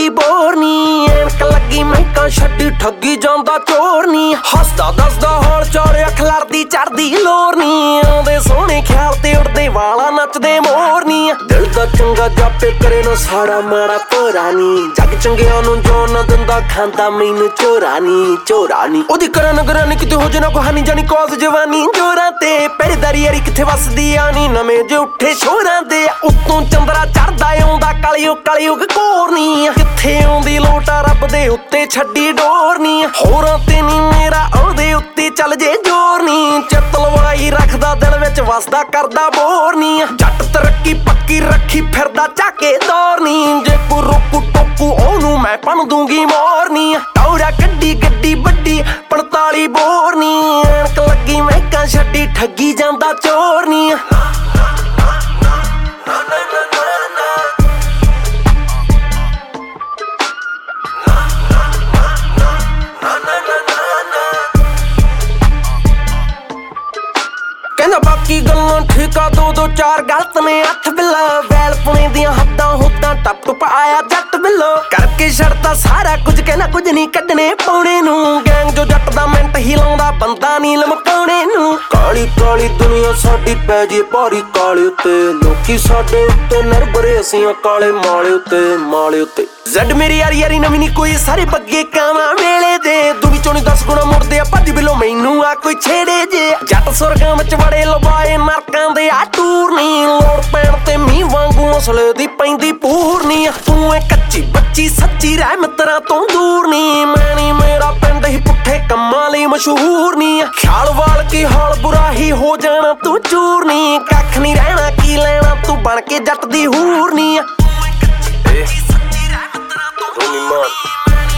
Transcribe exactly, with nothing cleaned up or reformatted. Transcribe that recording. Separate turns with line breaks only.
ਪੰਤਾਲੀ ਬੋਰ ਨੀ ਐਨਕ ਲੱਗੀ ਮਹਿਕਾਂ ਛੱਡੀ ਠੱਗੀ ਜਾਂਦਾ ਚੋਰ ਨੀ ਹੱਸਦਾ ਦੱਸਦਾ ਹੌਲ ਚੌੜ ਅੱਖ ਲੜਦੀ ਚੜਦੀ ਲੋਰ ਨੀ ਆਉਂਦੇ ਸੋਹਣੇ ਖਿਆਲ ਤੇ ਉੜਦੇ ਵਾਲਾ ਨੱਚਦੇ ਮੋਰ ਨੀ ਦਿਲ ਦਾ ਚੰਗਾ ਜਾਪੇ ਕਰੇ ਨਾ ਸਾੜਾ ਮਾੜਾ ਭੋਰਾ ਨੀ ਜੱਗ ਚੰਗਿਆਂ ਨੂੰ ਜੋ ਨਾ ਦਿੰਦਾ ਖਾਂਦਾ ਮੈਨੂੰ ਚੋਰਾ ਨੀ ਚੋਰਾ ਨੀ ਉਹਦੀ ਕਰਨ ਗਰਾਨੀ ਕਿਤੇ ਹੋ ਜਾਣਾ ਕਹਾਣੀ ਜਾਣੀ ਕਾਲਜ ਜਵਾਨੀ ਜੋਰਾਂ ਤੇ ਪਹਿਰੇਦਾਰੀ ਯਾਰੀ ਕਿੱਥੇ ਵਸਦੀ ਆ ਨੀ ਨਵੇਂ ਜੇ ਉੱਠੇ ਸ਼ੋਰਾਂ ਦੇ ਉੱਤੋਂ ਚੰਦਰਾ ਚੜਦਾ ਆਉਂਦਾ ਕਲਯੁਗ ਕਲਯੁਗ ਕੋਰ ਨੀ ਕਿੱਥੇ ਆਉਂਦੀ ਲੋਟਾ ਰੱਬ ਦੇ ਉੱਤੇ ਛੱਡੀ ਡੋਰ ਨੀ ਹੋਰਾਂ ਤੇ ਨੀ ਮੇਰਾ ਉਹਦੇ ਉੱਤੇ ਚੱਲ ਜੇ ਜੋਰ ਨੀ ਚਿੱਤ ਲਵਾਈ ਰੱਖਦਾ ਦਿਲ ਵਿੱਚ ਵਸਦਾ ਕਰਦਾ ਬੋਰ ਨੀ ਜੱਟ ਤਰੱਕੀ ਪੱਕੀ ਰੱਖੀ ਫਿਰਦਾ ਚਾਕੇ ਦੌਰ ਨੀ ਜੇ ਕੋ ਰੋਕੂ ਟੋਕੂ ਉਹਨੂੰ ਮੈਂ ਪਣ ਦੂੰਗੀ ਮੋਰ ਨੀ ਟੌਰਾ ਕੱਢੀ ਗੱਡੀ ਵੱਡੀ ਪੰਤਾਲੀ ਬੋਰ ਨੀ ਐਨਕ ਲੱਗੀ ਮਹਿਕਾਂ ਛੱਡੀ ਠੱਗੀ ਜਾਂਦਾ ਚੋਰ ਨੀ ਕਹਿੰਦਾ ਬਾਕੀ ਗੱਲਾਂ ਠੀਕਾ ਦੋ ਦੋ ਚਾਰ ਗਲਤ ਨੇ ਅੱਠ ਬਿੱਲਾ ਵੈਲ ਪੁਣੇ ਦੀਆਂ ਹੱਦਾਂ ਹੁੱਦਾਂ ਟੱਪ ਟੁੱਪ ਆਇਆ ਜੱਟ ਬਿੱਲੋ ਕਰਕੇ ਛੱਡਦਾ ਸਾਰਾ ਕੁਝ ਕਹਿੰਦਾ ਕੁਝ ਨਹੀਂ ਕੱਢਣੇ ਪਾਉਣੇ ਨੂੰ ਗੈਂਗ ਜੋ ਜੱਟ ਦਾ ਮਿੰਟ ਹੀ ਲਾਉਂਦਾ ਬੰਦਾ ਨਹੀਂ ਲਮਕਾਉਣੇ ਨੂੰ ਕਾਲੀ ਕਾਲੀ ਦੁਨੀਆ ਸਾਡੀ ਪੈ ਜੇ ਭਾਰੀ ਕਾਲੇ ਉੱਤੇ ਲੋਕੀ ਸਾਡੇ ਉੱਤੇ ਨਿਰਭਰੇ ਅਸੀਂ ਕਾਲੇ ਮਾਲੇ ਉੱਤੇ ਮਾਲੇ ਉੱਤੇ ਜ਼ੱਡ ਮੇਰੀ ਯਾਰੀ ਯਾਰੀ ਨਵੀਂ ਨੀ ਕੋਈ ਸਾਰੇ ਬੱਗੇ ਕਾਵਾਂ ਵੇਲੇ ਦੇ ਦੂ ਵਿੱਚੋਂ ਨੀ ਦਸ ਗੁਣਾ ਮੁੜਦੇ ਆ ਭੱਜ ਬਿੱਲੋ ਮੈਨੂੰ ਆ ਕੋਈ ਛੇੜੇ ਜੇ ਜੱਟ ਸੁਰਗਾਂ ਵਿੱਚ ਬੜੇ ਲਵਾਏ ਨਰਕਾਂ ਦੇ ਆ ਟੂਰ ਨੀ ਲੋੜ ਪੈਣ ਤੇ ਮੀਂਹ ਵਾਂਗੂ ਅਸਲੇ ਦੀ ਪੈਂਦੀ ਪੂਰ ਨੀ ਤੂੰ ਏ ਕੱਚੀ ਬੱਚੀ ਸੱਚੀ ਰਹਿ ਮਿੱਤਰਾਂ ਤੋਂ ਦੂਰ ਨੀ ਮੈਂ ਨੀ ਮੇਰਾ ਪਿੰਡ ਹੀ ਪੁੱਠੇ ਕੰਮਾਂ ਲਈ ਮਸ਼ਹੂਰ ਨੀ ਖਿਆਲ ਵਾਲ ਕੀ ਹਾਲ ਬੁਰਾ ਹੀ ਹੋ ਜਾਣਾ ਤੂੰ ਚੂਰ ਨੀ ਕੱਖ ਨੀ ਰਹਿਣਾ ਕੀ ਲੈਣਾ ਤੂੰ ਬਣ ਕੇ ਜੱਟ ਦੀ ਹੂਰ ਨੀ
Hey, Tony Man.